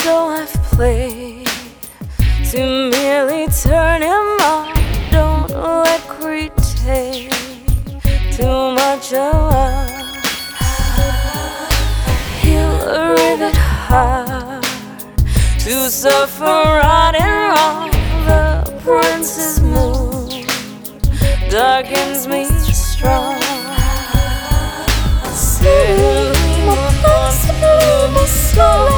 so I've played to merely turn him on. Don't let greed take too much of us. Heal a rivet heart to suffer right and wrong. The prince's mood darkens me strong. Say, my soul.